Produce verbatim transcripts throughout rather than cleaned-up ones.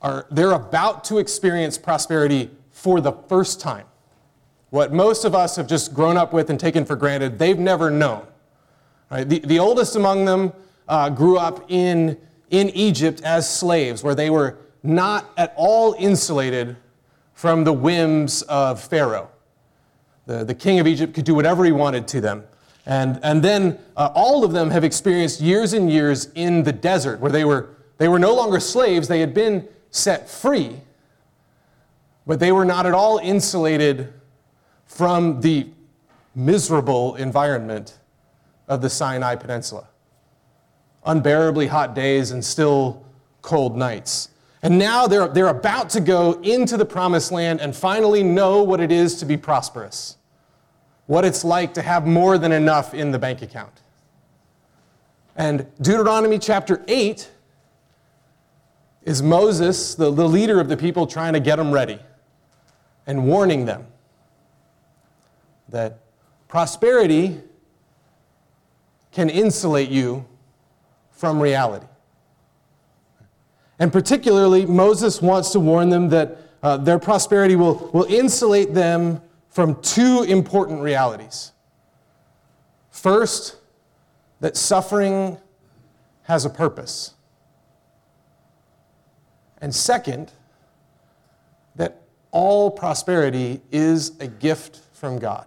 are they're about to experience prosperity for the first time. What most of us have just grown up with and taken for granted, they've never known. Right? The, the oldest among them uh, grew up in, in Egypt as slaves, where they were not at all insulated from the whims of Pharaoh. The, the king of Egypt could do whatever he wanted to them. And, and then uh, all of them have experienced years and years in the desert, where they were, they were no longer slaves. They had been set free, but they were not at all insulated from the miserable environment of the Sinai Peninsula. Unbearably hot days and still cold nights. And now they're, they're about to go into the promised land and finally know what it is to be prosperous. What it's like to have more than enough in the bank account. And Deuteronomy chapter eight is Moses, the, the leader of the people, trying to get them ready and warning them that prosperity can insulate you from reality. And particularly, Moses wants to warn them that uh, their prosperity will, will insulate them from two important realities. First, that suffering has a purpose. And second, that all prosperity is a gift from God.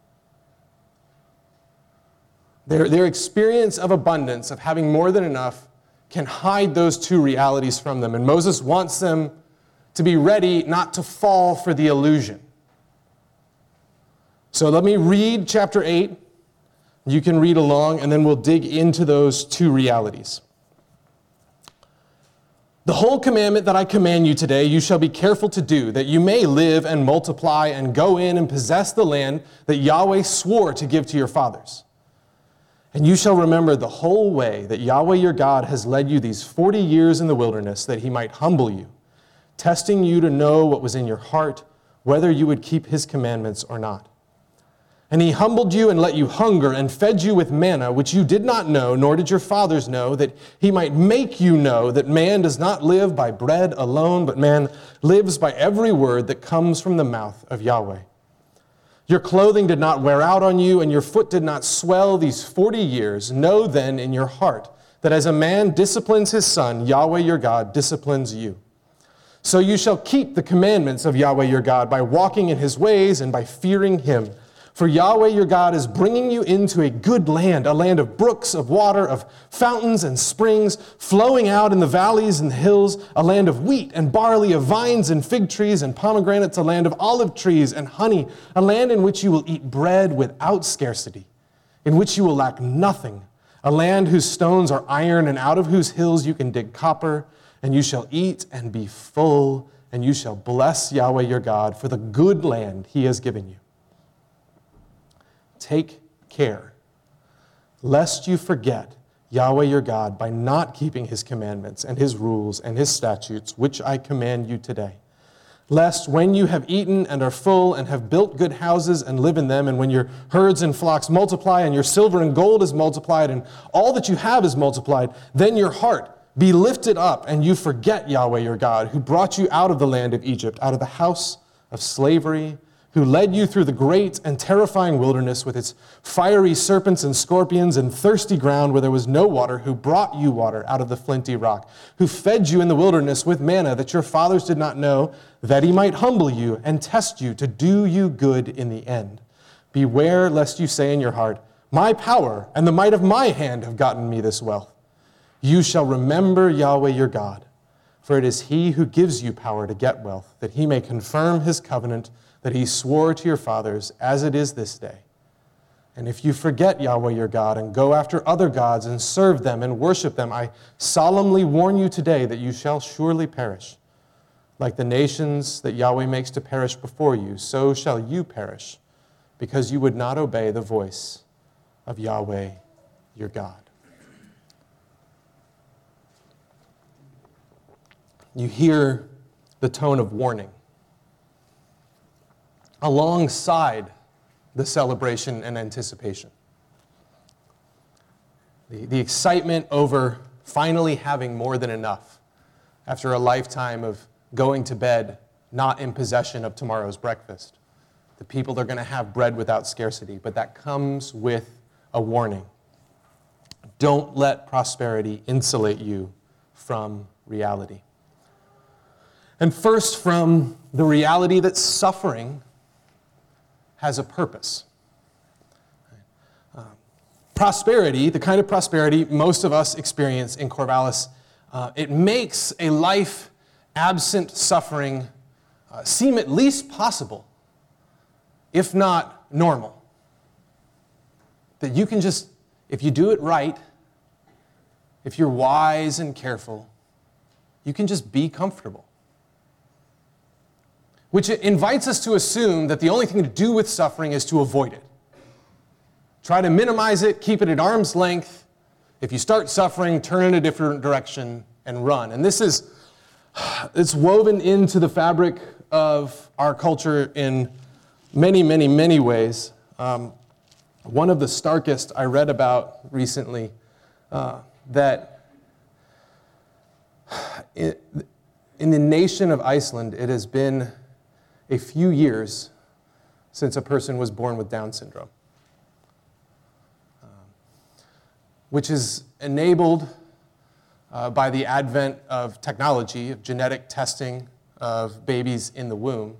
Their, their experience of abundance, of having more than enough, can hide those two realities from them. And Moses wants them to be ready not to fall for the illusion. So let me read chapter eight. You can read along, and then we'll dig into those two realities. The whole commandment that I command you today, you shall be careful to do, that you may live and multiply and go in and possess the land that Yahweh swore to give to your fathers. And you shall remember the whole way that Yahweh your God has led you these forty years in the wilderness, that he might humble you, testing you to know what was in your heart, whether you would keep his commandments or not. And he humbled you and let you hunger and fed you with manna, which you did not know, nor did your fathers know, that he might make you know that man does not live by bread alone, but man lives by every word that comes from the mouth of Yahweh. Your clothing did not wear out on you, and your foot did not swell these forty years. Know then in your heart that as a man disciplines his son, Yahweh your God disciplines you. So you shall keep the commandments of Yahweh your God by walking in his ways and by fearing him. For Yahweh your God is bringing you into a good land, a land of brooks of water, of fountains and springs, flowing out in the valleys and the hills, a land of wheat and barley, of vines and fig trees and pomegranates, a land of olive trees and honey, a land in which you will eat bread without scarcity, in which you will lack nothing, a land whose stones are iron and out of whose hills you can dig copper, and you shall eat and be full, and you shall bless Yahweh your God for the good land he has given you. Take care, lest you forget Yahweh your God by not keeping his commandments and his rules and his statutes, which I command you today. Lest when you have eaten and are full and have built good houses and live in them, and when your herds and flocks multiply and your silver and gold is multiplied and all that you have is multiplied, then your heart be lifted up and you forget Yahweh your God, who brought you out of the land of Egypt, out of the house of slavery, who led you through the great and terrifying wilderness with its fiery serpents and scorpions and thirsty ground where there was no water, who brought you water out of the flinty rock, who fed you in the wilderness with manna that your fathers did not know, that he might humble you and test you to do you good in the end. Beware lest you say in your heart, my power and the might of my hand have gotten me this wealth. You shall remember Yahweh your God, for it is he who gives you power to get wealth, that he may confirm his covenant that he swore to your fathers, as it is this day. And if you forget Yahweh your God and go after other gods and serve them and worship them, I solemnly warn you today that you shall surely perish. Like the nations that Yahweh makes to perish before you, so shall you perish, because you would not obey the voice of Yahweh your God. You hear the tone of warning alongside the celebration and anticipation. The, the excitement over finally having more than enough after a lifetime of going to bed not in possession of tomorrow's breakfast. The people are going to have bread without scarcity, but that comes with a warning. Don't let prosperity insulate you from reality. And first, from the reality that suffering has a purpose. Uh, prosperity, the kind of prosperity most of us experience in Corvallis, uh, it makes a life absent suffering uh, seem at least possible, if not normal. That you can just, if you do it right, if you're wise and careful, you can just be comfortable. Which invites us to assume that the only thing to do with suffering is to avoid it. Try to minimize it, keep it at arm's length. If you start suffering, turn in a different direction and run. And this is, it's woven into the fabric of our culture in many, many, many ways. Um, one of the starkest I read about recently, uh, that in, in the nation of Iceland, it has been a few years since a person was born with Down syndrome, um, which is enabled uh, by the advent of technology, of genetic testing of babies in the womb,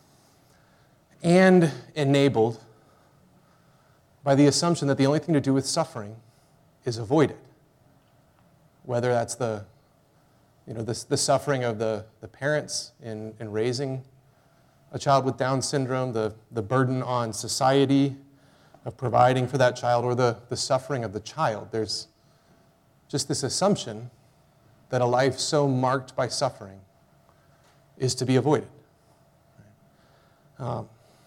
and enabled by the assumption that the only thing to do with suffering is avoid it. Whether that's the, you know, the, the suffering of the, the parents in, in raising a child with Down syndrome, the, the burden on society of providing for that child, or the, the suffering of the child. There's just this assumption that a life so marked by suffering is to be avoided. Um,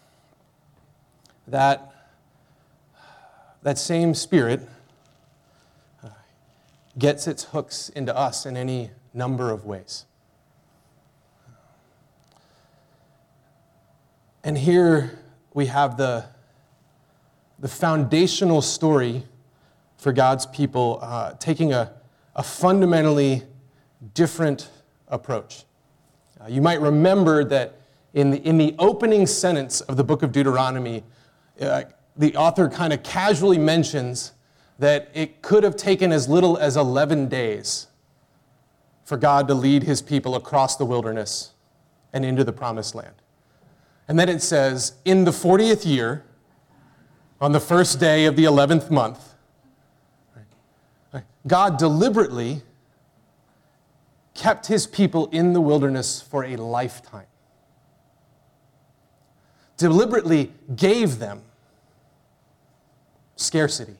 that, that same spirit uh, gets its hooks into us in any number of ways. And here we have the, the foundational story for God's people uh, taking a, a fundamentally different approach. Uh, you might remember that in the, in the opening sentence of the book of Deuteronomy, uh, the author kind of casually mentions that it could have taken as little as eleven days for God to lead his people across the wilderness and into the promised land. And then it says, in the fortieth year, on the first day of the eleventh month, God deliberately kept his people in the wilderness for a lifetime. Deliberately gave them scarcity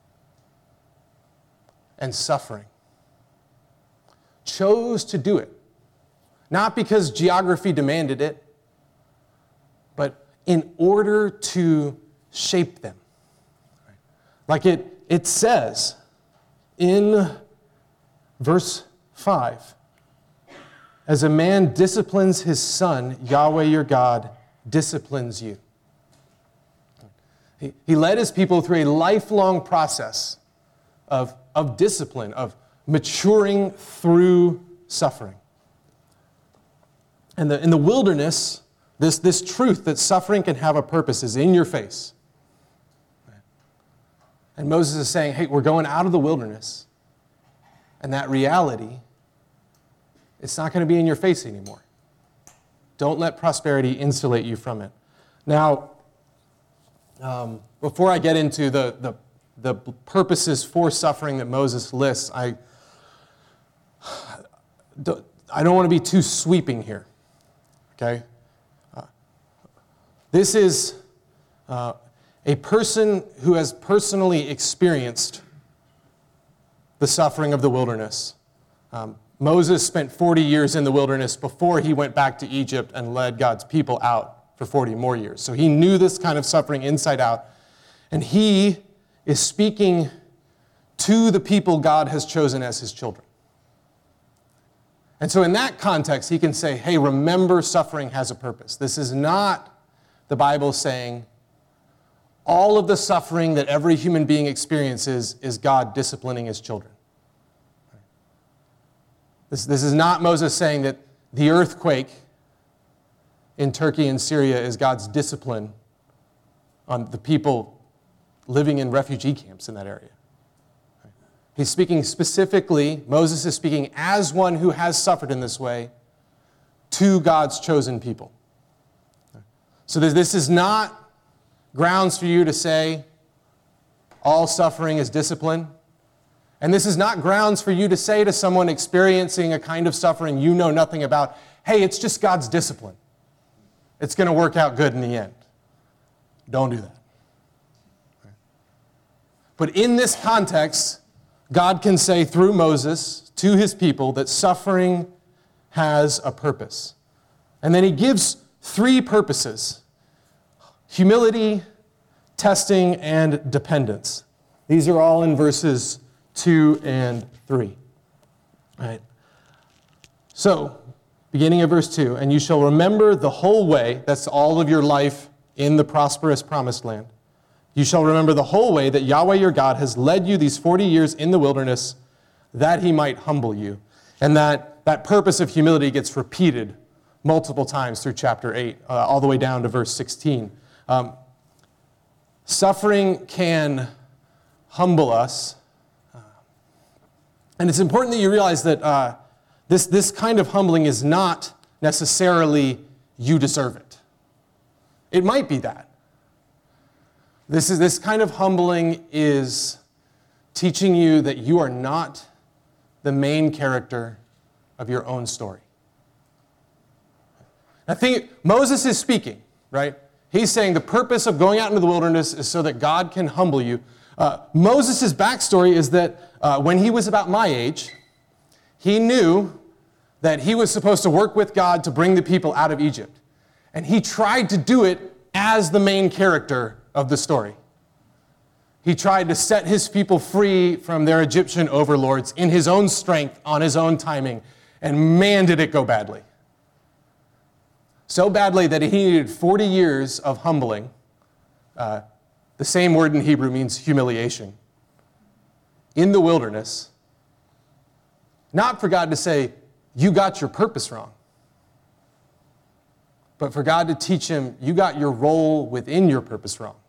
and suffering. Chose to do it, not because geography demanded it, but in order to shape them. Like it, it says in verse five, as a man disciplines his son, Yahweh your God disciplines you. He, he led his people through a lifelong process of, of discipline, of maturing through suffering. And the, in the wilderness, This, this truth that suffering can have a purpose is in your face. And Moses is saying, hey, we're going out of the wilderness. And that reality, it's not going to be in your face anymore. Don't let prosperity insulate you from it. Now, um, before I get into the, the, the purposes for suffering that Moses lists, I, I don't want to be too sweeping here. Okay? This is uh, a person who has personally experienced the suffering of the wilderness. Um, Moses spent forty years in the wilderness before he went back to Egypt and led God's people out for forty more years. So he knew this kind of suffering inside out. And he is speaking to the people God has chosen as his children. And so in that context, he can say, hey, remember, suffering has a purpose. This is not the Bible saying all of the suffering that every human being experiences is God disciplining his children. This, this is not Moses saying that the earthquake in Turkey and Syria is God's discipline on the people living in refugee camps in that area. He's speaking specifically, Moses is speaking as one who has suffered in this way to God's chosen people. So this is not grounds for you to say all suffering is discipline. And this is not grounds for you to say to someone experiencing a kind of suffering you know nothing about, hey, it's just God's discipline. It's going to work out good in the end. Don't do that. But in this context, God can say through Moses to his people that suffering has a purpose. And then he gives three purposes: humility, testing, and dependence. These are all in verses two and three. All right. So, beginning of verse two, and you shall remember the whole way, that's all of your life in the prosperous promised land. You shall remember the whole way that Yahweh your God has led you these forty years in the wilderness, that he might humble you. And that, that purpose of humility gets repeated multiple times through chapter eight, uh, all the way down to verse sixteen. Um, suffering can humble us. Uh, and it's important that you realize that uh, this, this kind of humbling is not necessarily you deserve it. It might be that. This is this kind of humbling is teaching you that you are not the main character of your own story. I think Moses is speaking, right? He's saying the purpose of going out into the wilderness is so that God can humble you. Uh, Moses' backstory is that uh, when he was about my age, he knew that he was supposed to work with God to bring the people out of Egypt. And he tried to do it as the main character of the story. He tried to set his people free from their Egyptian overlords in his own strength, on his own timing, and man, did it go badly. So badly that he needed forty years of humbling. Uh, the same word in Hebrew means humiliation. In the wilderness, not for God to say, you got your purpose wrong, but for God to teach him, you got your role within your purpose wrong.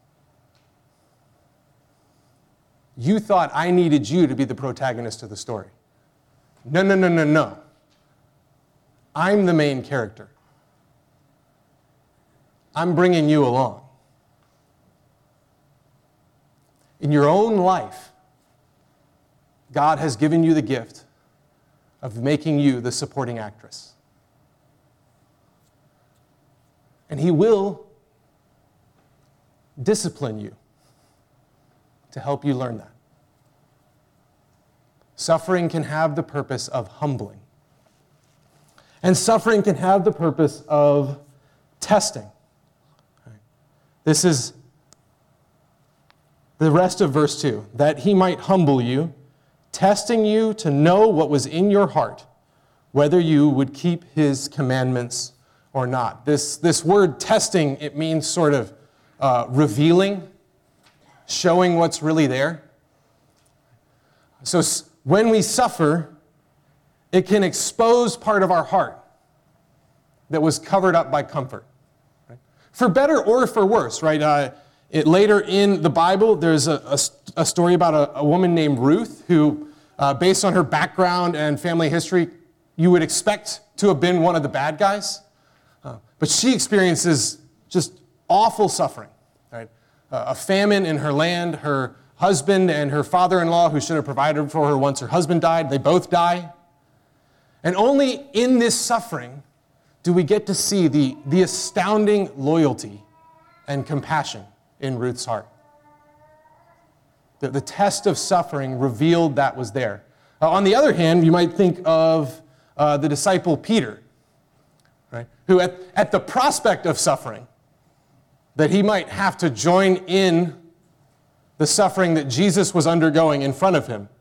You thought I needed you to be the protagonist of the story. No, no, no, no, no. I'm the main character. I'm bringing you along. In your own life, God has given you the gift of making you the supporting actress. And he will discipline you to help you learn that. Suffering can have the purpose of humbling. And suffering can have the purpose of testing. This is the rest of verse two. That he might humble you, testing you to know what was in your heart, whether you would keep his commandments or not. This, this word testing, it means sort of uh, revealing, showing what's really there. So when we suffer, it can expose part of our heart that was covered up by comfort. Right? For better or for worse, right? Uh, it, later in the Bible, there's a, a, a story about a, a woman named Ruth who, uh, based on her background and family history, you would expect to have been one of the bad guys. Uh, but she experiences just awful suffering. Right? Uh, a famine in her land, her husband and her father-in-law, who should have provided for her once her husband died, they both die. And only in this suffering do we get to see the, the astounding loyalty and compassion in Ruth's heart. The, the test of suffering revealed that was there. Uh, on the other hand, you might think of uh, the disciple Peter, right? Who at, at the prospect of suffering, that he might have to join in the suffering that Jesus was undergoing in front of him,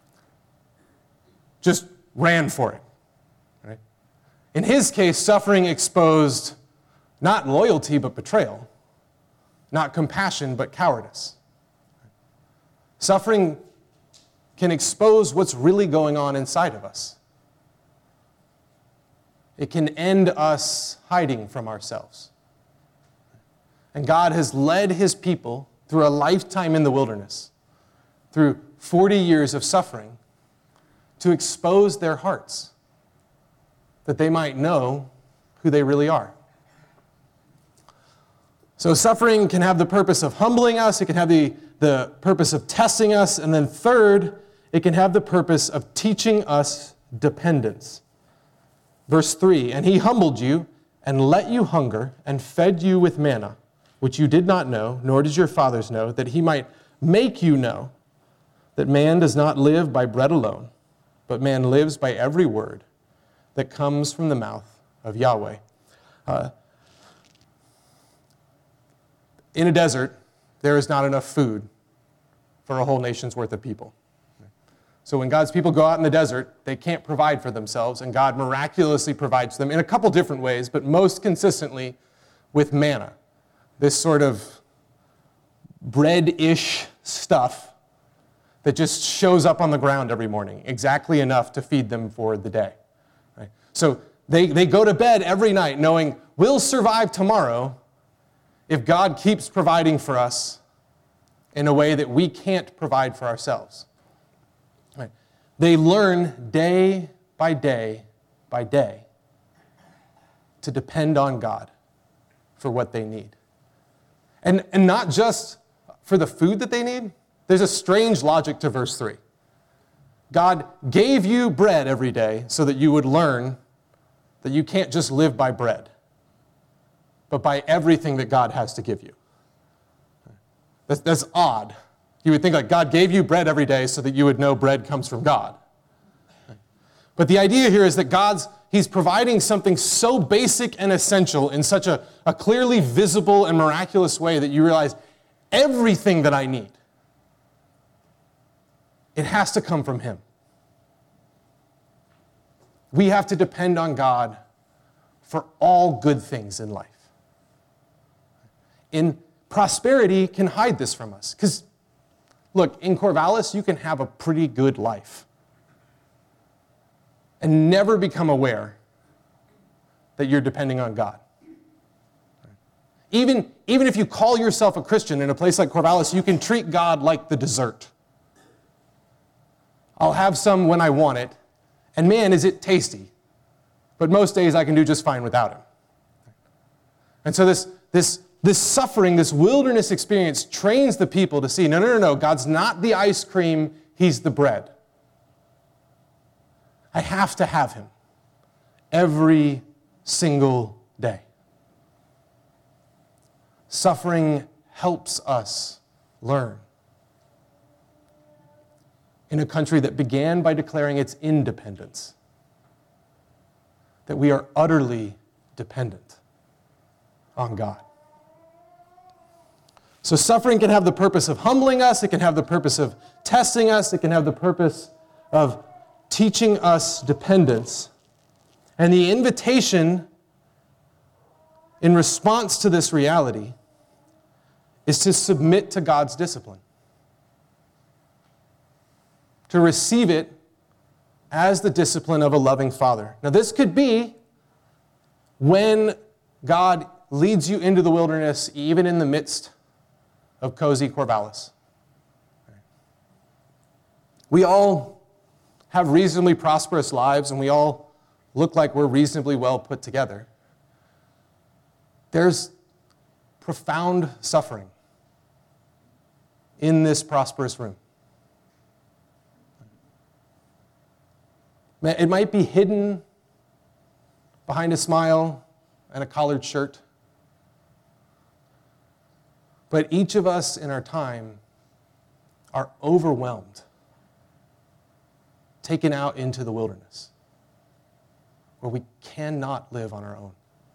just ran for it. Right? In his case, suffering exposed not loyalty but betrayal, not compassion but cowardice. Suffering can expose what's really going on inside of us. It can end us hiding from ourselves. And God has led his people through a lifetime in the wilderness, through forty years of suffering, to expose their hearts, that they might know who they really are. So suffering can have the purpose of humbling us, it can have the, the purpose of testing us, and then third, it can have the purpose of teaching us dependence. Verse three, and he humbled you and let you hunger and fed you with manna, which you did not know, nor did your fathers know, that he might make you know that man does not live by bread alone, but man lives by every word that comes from the mouth of Yahweh. Uh, in a desert, there is not enough food for a whole nation's worth of people. So when God's people go out in the desert, they can't provide for themselves, and God miraculously provides them in a couple different ways, but most consistently with manna, this sort of bread-ish stuff that just shows up on the ground every morning, exactly enough to feed them for the day. Right? So they, they go to bed every night knowing we'll survive tomorrow if God keeps providing for us in a way that we can't provide for ourselves. Right? They learn day by day by day to depend on God for what they need. And, and not just for the food that they need. There's a strange logic to verse three. God gave you bread every day so that you would learn that you can't just live by bread, but by everything that God has to give you. That's, that's odd. You would think like God gave you bread every day so that you would know bread comes from God. But the idea here is that God's, he's providing something so basic and essential in such a, a clearly visible and miraculous way that you realize everything that I need, it has to come from him. We have to depend on God for all good things in life. In prosperity can hide this from us. Because, look, in Corvallis, you can have a pretty good life and never become aware that you're depending on God. Even, even if you call yourself a Christian in a place like Corvallis, you can treat God like the dessert. I'll have some when I want it, and man, is it tasty. But most days I can do just fine without him. And so this, this, this suffering, this wilderness experience trains the people to see, no, no, no, no, God's not the ice cream, he's the bread. I have to have him every single day. Suffering helps us learn. In a country that began by declaring its independence, that we are utterly dependent on God. So suffering can have the purpose of humbling us, it can have the purpose of testing us, it can have the purpose of teaching us dependence. And the invitation in response to this reality is to submit to God's discipline. To receive it as the discipline of a loving father. Now this could be when God leads you into the wilderness, even in the midst of cozy Corvallis. We all have reasonably prosperous lives, and we all look like we're reasonably well put together. There's profound suffering in this prosperous room. It might be hidden behind a smile and a collared shirt. But each of us in our time are overwhelmed, taken out into the wilderness, where we cannot live on our own.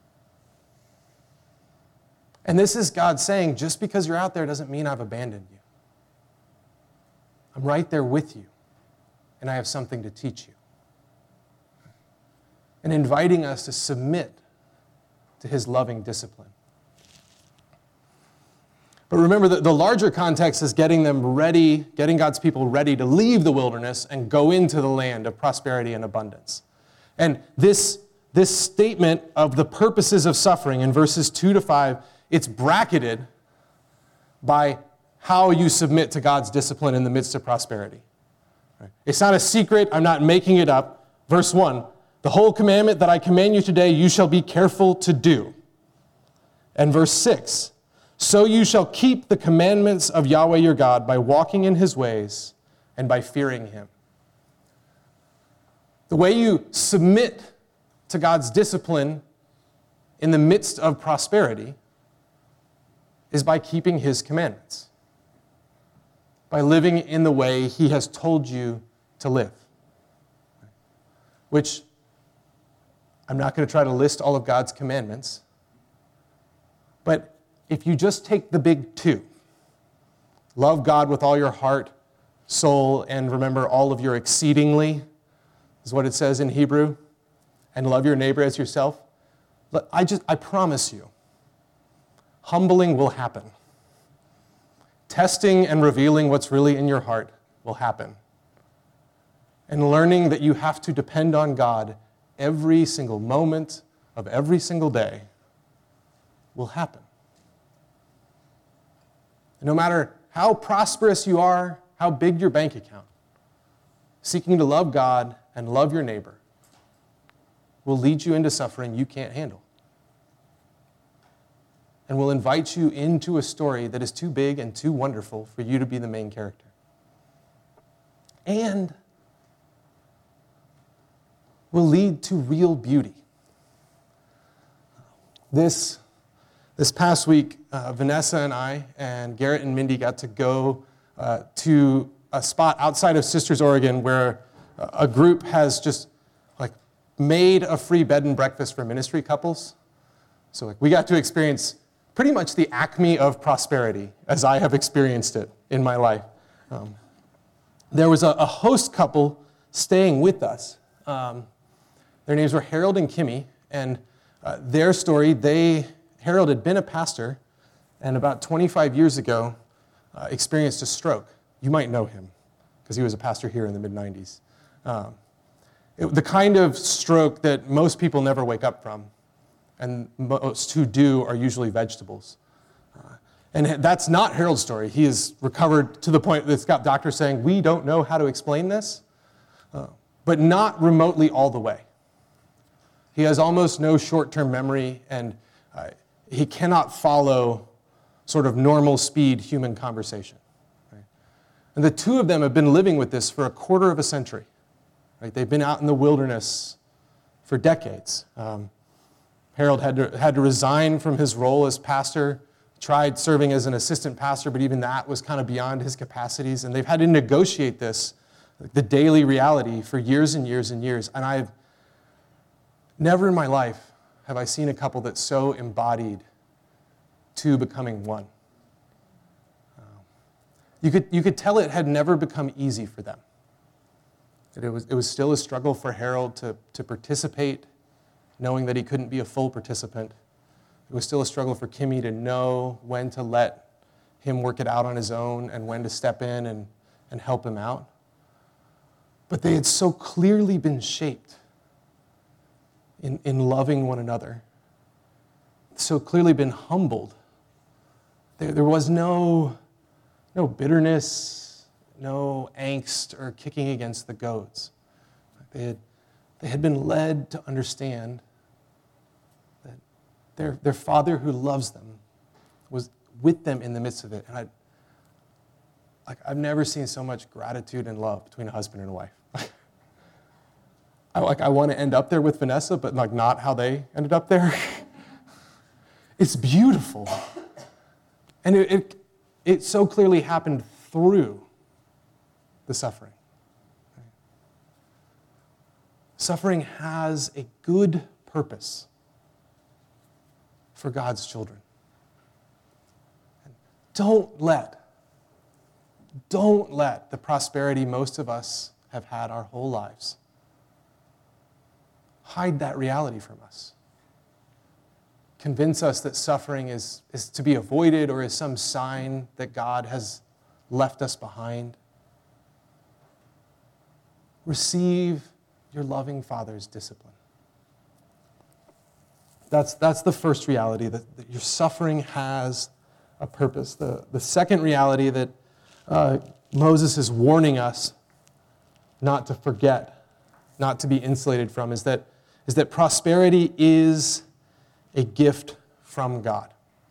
And this is God saying, just because you're out there doesn't mean I've abandoned you. I'm right there with you, and I have something to teach you. And inviting us to submit to his loving discipline. But remember that the larger context is getting them ready, getting God's people ready to leave the wilderness and go into the land of prosperity and abundance. And this, this statement of the purposes of suffering in verses two to five, it's bracketed by how you submit to God's discipline in the midst of prosperity. It's not a secret. I'm not making it up. Verse one, the whole commandment that I command you today, you shall be careful to do. And verse six, so you shall keep the commandments of Yahweh your God by walking in his ways and by fearing him. The way you submit to God's discipline in the midst of prosperity is by keeping his commandments, by living in the way he has told you to live. Which, I'm not going to try to list all of God's commandments, but if you just take the big two, love God with all your heart, soul, and remember all of your exceedingly, is what it says in Hebrew, and love your neighbor as yourself, I just, I promise you, humbling will happen. Testing and revealing what's really in your heart will happen. And learning that you have to depend on God every single moment of every single day will happen. And no matter how prosperous you are, how big your bank account, seeking to love God and love your neighbor will lead you into suffering you can't handle. And will invite you into a story that is too big and too wonderful for you to be the main character. And will lead to real beauty. This, this past week, uh, Vanessa and I and Garrett and Mindy got to go uh, to a spot outside of Sisters, Oregon, where a group has just like made a free bed and breakfast for ministry couples. So like, we got to experience pretty much the acme of prosperity as I have experienced it in my life. Um, there was a, a host couple staying with us. Um, their names were Harold and Kimmy, and uh, their story, they, Harold had been a pastor, and about twenty-five years ago, uh, experienced a stroke. You might know him, because he was a pastor here in the mid nineties. Um, it, the kind of stroke that most people never wake up from, and most who do are usually vegetables. Uh, and that's not Harold's story. He is recovered to the point that it's got doctors saying, we don't know how to explain this, uh, but not remotely all the way. He has almost no short-term memory, and uh, he cannot follow sort of normal speed human conversation. Right? And the two of them have been living with this for a quarter of a century. Right? They've been out in the wilderness for decades. Um, Harold had to, had to resign from his role as pastor, tried serving as an assistant pastor, but even that was kind of beyond his capacities. And they've had to negotiate this, the daily reality, for years and years and years. And I've never in my life have I seen a couple that so embodied two becoming one. Um, you could, you could tell it had never become easy for them. That it was, it was still a struggle for Harold to, to participate, knowing that he couldn't be a full participant. It was still a struggle for Kimmy to know when to let him work it out on his own and when to step in and, and help him out. But they had so clearly been shaped in, in loving one another, so clearly been humbled. There, there was no, no bitterness, no angst or kicking against the goads. They had, they had been led to understand that their, their Father who loves them was with them in the midst of it. And I, like, I've never seen so much gratitude and love between a husband and a wife. I, like, I want to end up there with Vanessa, but like not how they ended up there. It's beautiful. And it, it, it so clearly happened through the suffering. Suffering has a good purpose for God's children. Don't let, don't let the prosperity most of us have had our whole lives hide that reality from us. Convince us that suffering is, is to be avoided or is some sign that God has left us behind. Receive your loving Father's discipline. That's, that's the first reality, that, that your suffering has a purpose. The, the second reality that uh, Moses is warning us not to forget, not to be insulated from, is that, is that prosperity is a gift from God.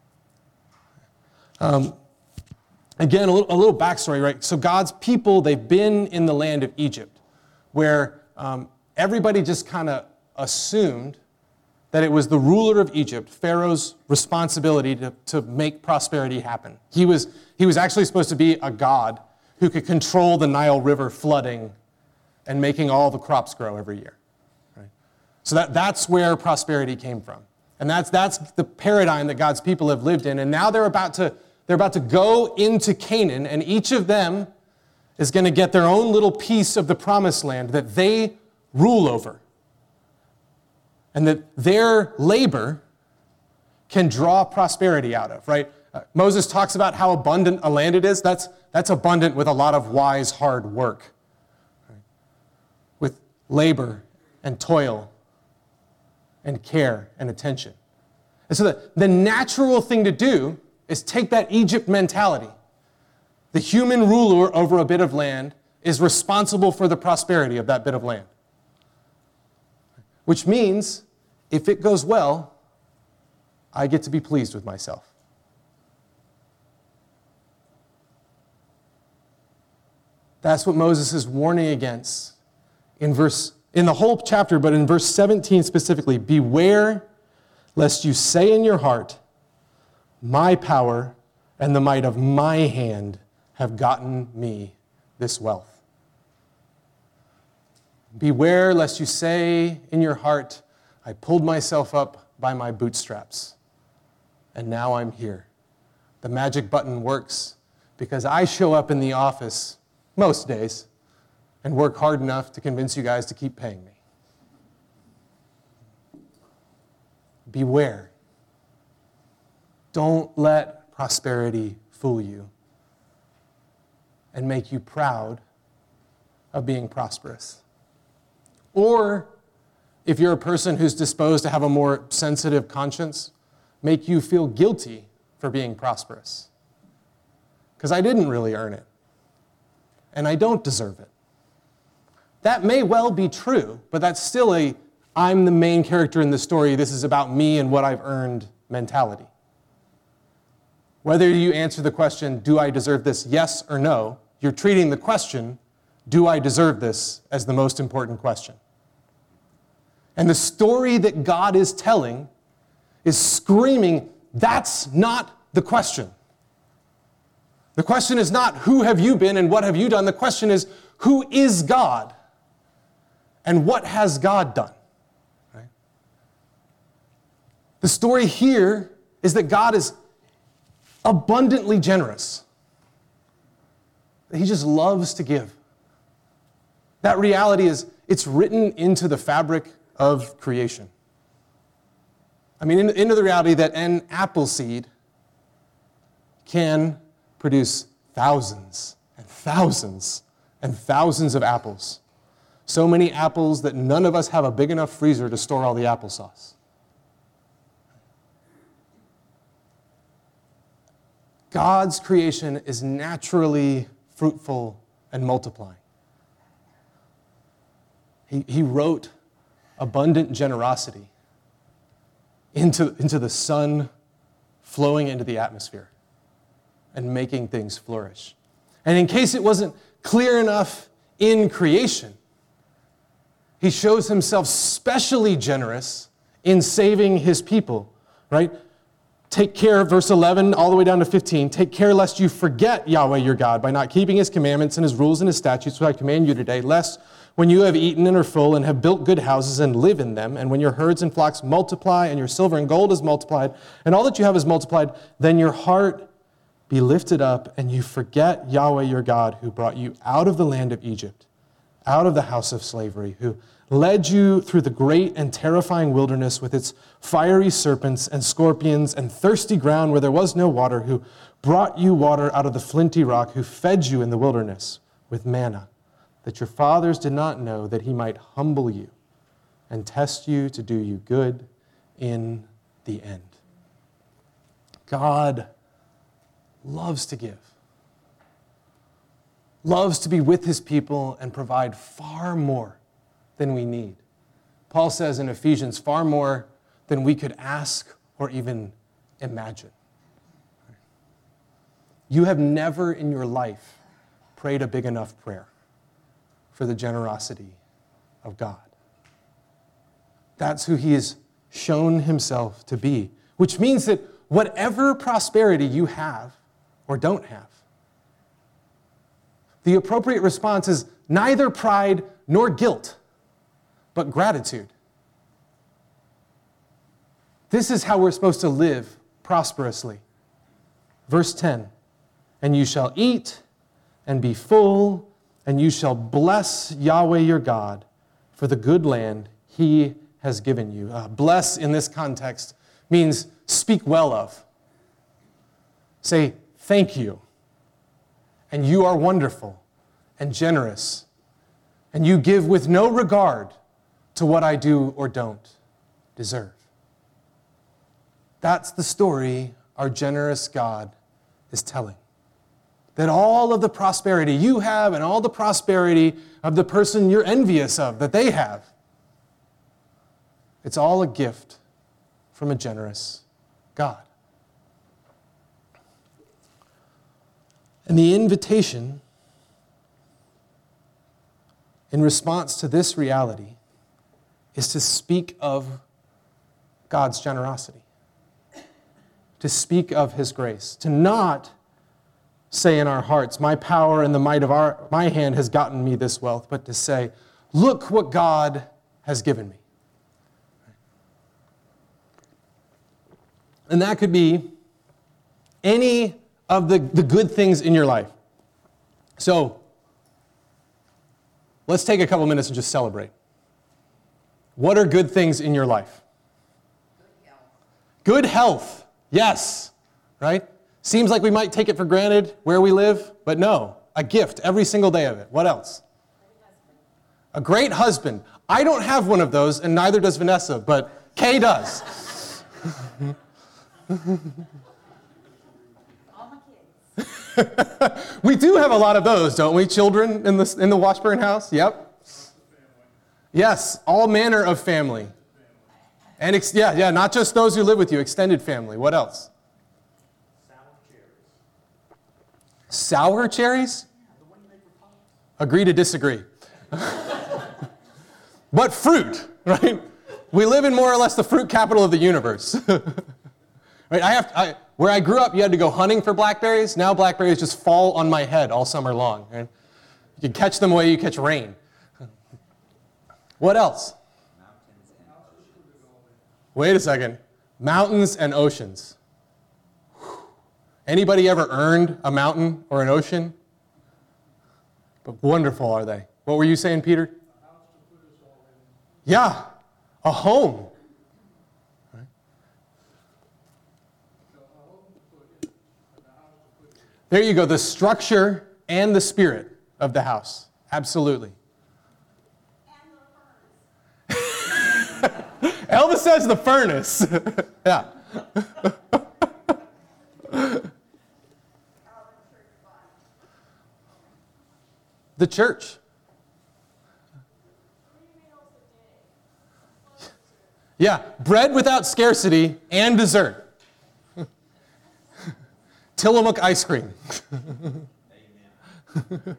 Um, again, a little, a little backstory, right? So God's people, they've been in the land of Egypt, where um, everybody just kind of assumed that it was the ruler of Egypt, Pharaoh's responsibility to, to make prosperity happen. He was, he was actually supposed to be a god who could control the Nile River flooding and making all the crops grow every year. Right? So that, that's where prosperity came from. And that's, that's the paradigm that God's people have lived in. And now they're about to, they're about to go into Canaan, and each of them is going to get their own little piece of the promised land that they rule over. And that their labor can draw prosperity out of, right? Uh, Moses talks about how abundant a land it is. That's, that's abundant with a lot of wise, hard work, right? With labor and toil and care and attention. And so the, the natural thing to do is take that Egypt mentality. The human ruler over a bit of land is responsible for the prosperity of that bit of land. Which means, if it goes well, I get to be pleased with myself. That's what Moses is warning against in verse, in the whole chapter, but in verse seventeen specifically. Beware lest you say in your heart, my power and the might of my hand have gotten me this wealth. Beware lest you say in your heart, I pulled myself up by my bootstraps, and now I'm here. The magic button works because I show up in the office most days and work hard enough to convince you guys to keep paying me. Beware. Don't let prosperity fool you and make you proud of being prosperous. Or, if you're a person who's disposed to have a more sensitive conscience, make you feel guilty for being prosperous. Because I didn't really earn it. And I don't deserve it. That may well be true, but that's still a, I'm the main character in the story, this is about me and what I've earned mentality. Whether you answer the question, do I deserve this, yes or no, you're treating the question, do I deserve this, as the most important question. And the story that God is telling is screaming, that's not the question. The question is not, who have you been and what have you done? The question is, who is God? And what has God done? Right? The story here is that God is abundantly generous. He just loves to give. That reality is, it's written into the fabric of creation. I mean, into the reality that an apple seed can produce thousands and thousands and thousands of apples. So many apples that none of us have a big enough freezer to store all the applesauce. God's creation is naturally fruitful and multiplying. He, he wrote abundant generosity into, into the sun flowing into the atmosphere and making things flourish. And in case it wasn't clear enough in creation, he shows himself specially generous in saving his people, right? Take care, verse eleven, all the way down to fifteen, take care lest you forget Yahweh your God by not keeping his commandments and his rules and his statutes, which I command you today, lest when you have eaten and are full and have built good houses and live in them, and when your herds and flocks multiply and your silver and gold is multiplied, and all that you have is multiplied, then your heart be lifted up and you forget Yahweh your God who brought you out of the land of Egypt, out of the house of slavery, who led you through the great and terrifying wilderness with its fiery serpents and scorpions and thirsty ground where there was no water, who brought you water out of the flinty rock, who fed you in the wilderness with manna, that your fathers did not know, that he might humble you and test you to do you good in the end. God loves to give, loves to be with his people and provide far more than we need. Paul says in Ephesians, far more than we could ask or even imagine. You have never in your life prayed a big enough prayer for the generosity of God. That's who he has shown himself to be, which means that whatever prosperity you have or don't have, the appropriate response is neither pride nor guilt, but gratitude. This is how we're supposed to live prosperously. Verse ten, and you shall eat and be full, and you shall bless Yahweh your God for the good land he has given you. Uh, bless in this context means speak well of. Say, thank you. And you are wonderful and generous. And you give with no regard to what I do or don't deserve. That's the story our generous God is telling. That all of the prosperity you have and all the prosperity of the person you're envious of that they have, it's all a gift from a generous God. And the invitation in response to this reality is to speak of God's generosity, to speak of his grace, to not say in our hearts, my power and the might of our, my hand has gotten me this wealth, but to say, look what God has given me. And that could be any of the, the good things in your life. So, let's take a couple minutes and just celebrate. What are good things in your life? Good health. Good health, yes, right? Seems like we might take it for granted where we live, but no, a gift every single day of it. What else? A great husband. I don't have one of those, and neither does Vanessa, but Kay does. All my kids. We do have a lot of those, don't we, children in the, in the Washburn house? Yep. Yes, all manner of family. And ex- yeah, yeah, not just those who live with you, extended family. What else? Sour cherries? Agree to disagree. But fruit, right? We live in more or less the fruit capital of the universe. Right? I have I, where I grew up, you had to go hunting for blackberries. Now blackberries just fall on my head all summer long. Right? You can catch them away, you catch rain. What else? Wait a second. Mountains and oceans. Anybody ever earned a mountain or an ocean? But wonderful are they. What were you saying, Peter? A house to put us all in. Yeah, a home. Right. So a home to put in, and a house to put in. There you go, the structure and the spirit of the house. Absolutely. And the furnace. Elvis says the furnace. Yeah. The church. Yeah, bread without scarcity and dessert. Tillamook ice cream. Amen.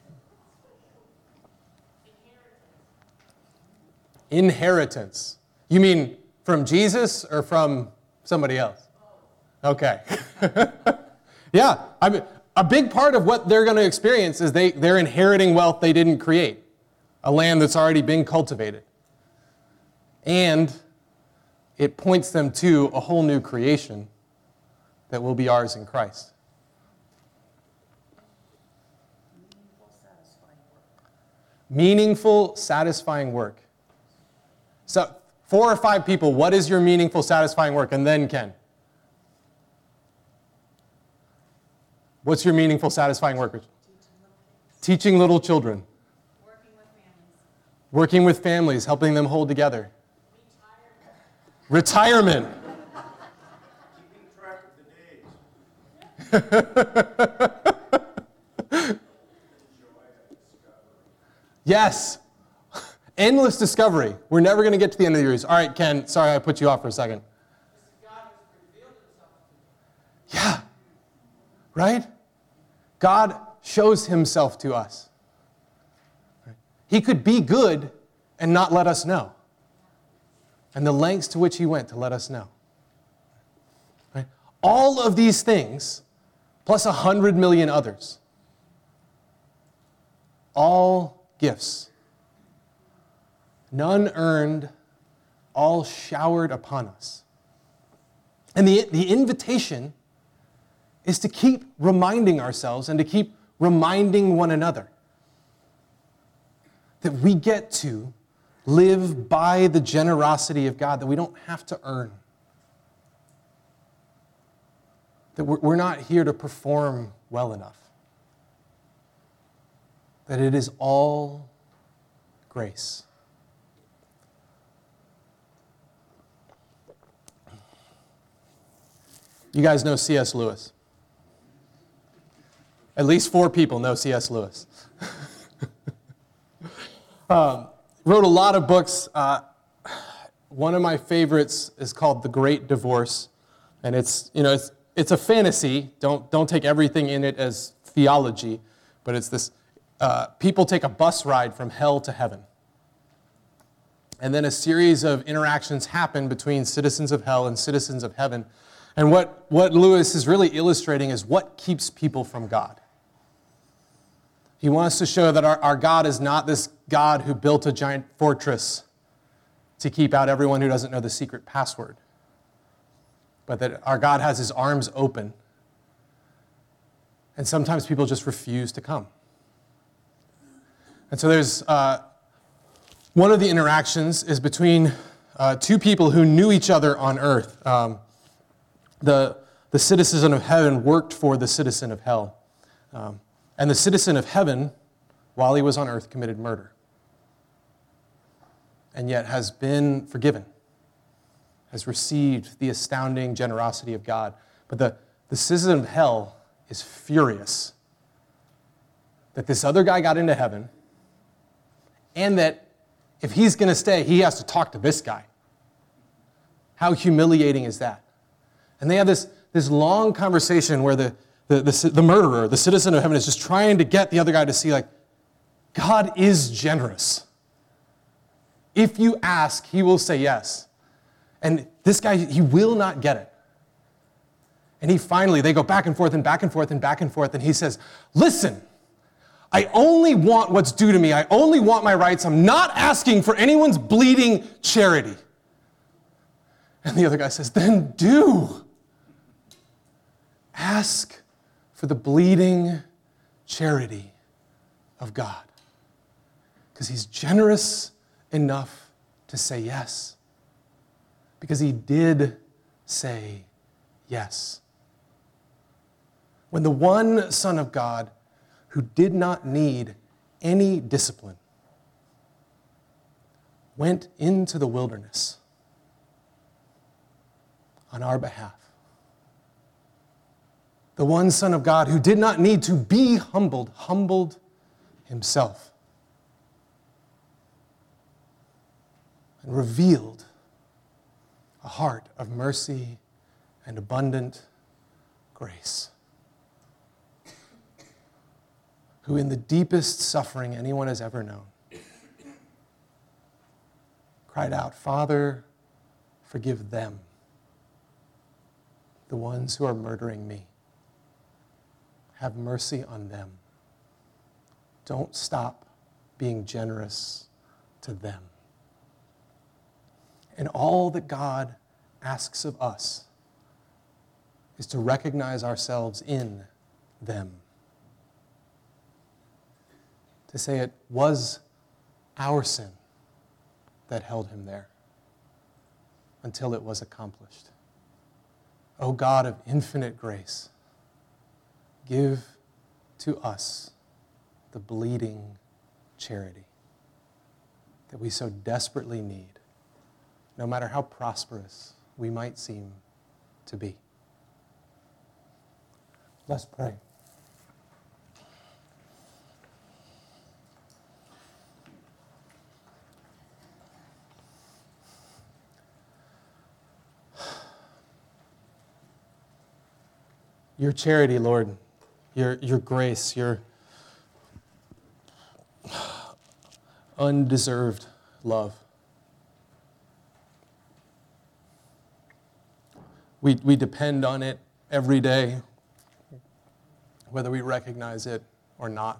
Inheritance. You mean from Jesus or from somebody else? Okay. Yeah, I mean, a big part of what they're going to experience is they, they're inheriting wealth they didn't create, a land that's already been cultivated. And it points them to a whole new creation that will be ours in Christ. Meaningful, satisfying work. Meaningful, satisfying work. So, four or five people, what is your meaningful, satisfying work? And then Ken. What's your meaningful, satisfying work? Teaching little children. Working with families. Working with families, helping them hold together. Retirement. Keeping track of the days. Yes. Endless discovery. We're never going to get to the end of the years. All right, Ken, sorry I put you off for a second. Yeah. Right? God shows himself to us. He could be good and not let us know. And the lengths to which he went to let us know. Right? All of these things, plus a hundred million others, all gifts. None earned, all showered upon us. And the, the invitation is to keep reminding ourselves and to keep reminding one another that we get to live by the generosity of God, that we don't have to earn. That we're, we're not here to perform well enough. That it is all grace. You guys know C S Lewis. At least four people know C S Lewis. um, wrote a lot of books. Uh, one of my favorites is called The Great Divorce, and it's you know it's it's a fantasy. Don't don't take everything in it as theology, but it's this: uh, people take a bus ride from hell to heaven, and then a series of interactions happen between citizens of hell and citizens of heaven. And what, what Lewis is really illustrating is what keeps people from God. He wants to show that our, our God is not this God who built a giant fortress to keep out everyone who doesn't know the secret password, but that our God has his arms open, and sometimes people just refuse to come. And so there's uh, one of the interactions is between uh, two people who knew each other on earth. Um, The, the citizen of heaven worked for the citizen of hell. Um, and the citizen of heaven, while he was on earth, committed murder. And yet has been forgiven, has received the astounding generosity of God. But the, the citizen of hell is furious that this other guy got into heaven, and that if he's going to stay, he has to talk to this guy. How humiliating is that? And they have this, this long conversation where the, the, the, the murderer, the citizen of heaven, is just trying to get the other guy to see, like, God is generous. If you ask, he will say yes. And this guy, he will not get it. And he finally, they go back and forth and back and forth and back and forth, and he says, listen, I only want what's due to me. I only want my rights. I'm not asking for anyone's bleeding charity. And the other guy says, then do. Ask for the bleeding charity of God. Because he's generous enough to say yes. Because he did say yes. When the one Son of God, who did not need any discipline, went into the wilderness on our behalf. The one Son of God who did not need to be humbled, humbled himself and revealed a heart of mercy and abundant grace. Who in the deepest suffering anyone has ever known cried out, Father, forgive them, the ones who are murdering me. Have mercy on them. Don't stop being generous to them. And all that God asks of us is to recognize ourselves in them. To say it was our sin that held him there until it was accomplished. O God of infinite grace, give to us the bleeding charity that we so desperately need no matter how prosperous we might seem to be. Let's pray. Your charity, Lord, your, your grace, your undeserved love. We, we depend on it every day, whether we recognize it or not.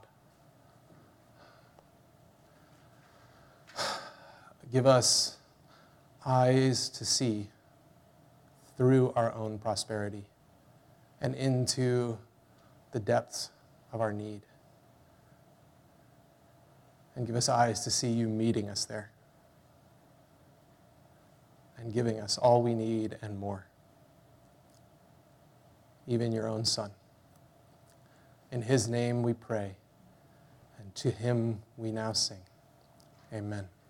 Give us eyes to see through our own prosperity and into the depths of our need. And give us eyes to see you meeting us there and giving us all we need and more, even your own Son. In his name we pray, and to him we now sing. Amen.